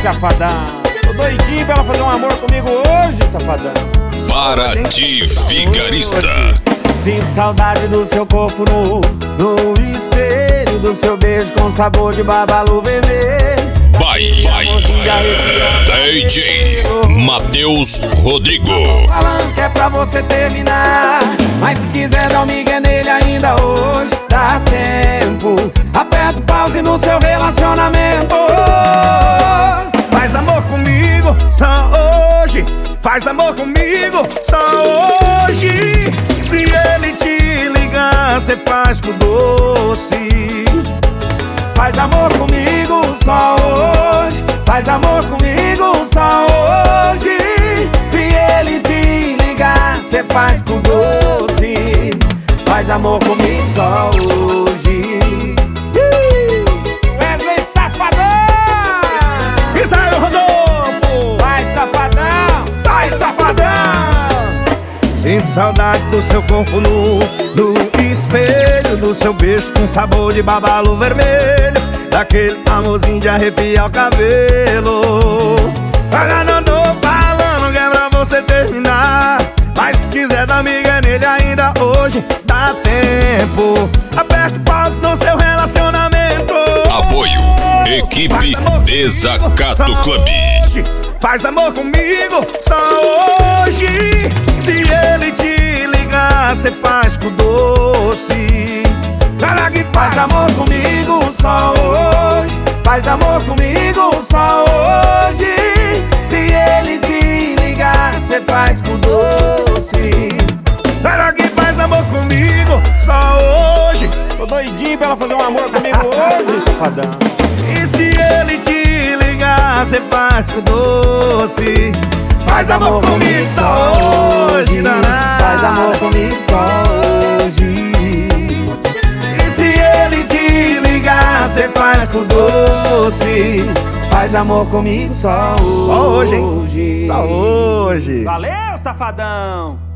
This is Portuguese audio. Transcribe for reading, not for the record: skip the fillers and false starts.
safadão. Tô doidinho pra ela fazer um amor comigo hoje, safadão. Para de vigarista. Sinto saudade do seu corpo no espelho, do seu beijo com sabor de babalu vermelho. DJ Matheus Rodrigo. Falando que é pra você terminar, mas se quiser dar um migué nele ainda hoje dá tempo. Aperta o pause no seu relacionamento. Faz amor comigo só hoje. Faz amor comigo só hoje. Se ele te ligar, cê faz com doce. Faz amor comigo só hoje. Faz amor comigo só hoje. Se ele te ligar, cê faz com doce. Faz amor comigo só hoje. Wesley Safadão! Israel Rodolfo! Vai safadão! Vai safadão! Sinto saudade do seu corpo no espelho, do seu beijo com sabor de babalu vermelho, daquele amorzinho de arrepiar o cabelo. Agora não tô falando que é pra você terminar, mas se quiser dar miga nele ainda hoje dá tempo. Aperta o pause no seu relacionamento. Apoio Equipe Desacato Club. Faz amor comigo só hoje. Se ele te ligar, cê faz com doce. Cara que Faz amor comigo só hoje. Faz amor comigo só hoje. Se ele te ligar, cê faz com doce. Cara que faz amor comigo só hoje. Tô doidinho pra ela fazer um amor comigo hoje, safadão. E se ele te ligar, cê faz com doce. Faz amor comigo só hoje, danado. Faz amor comigo só hoje. E se ele te ligar, cê faz com doce. Faz amor comigo só hoje. Só hoje, hein? Só hoje. Valeu, safadão!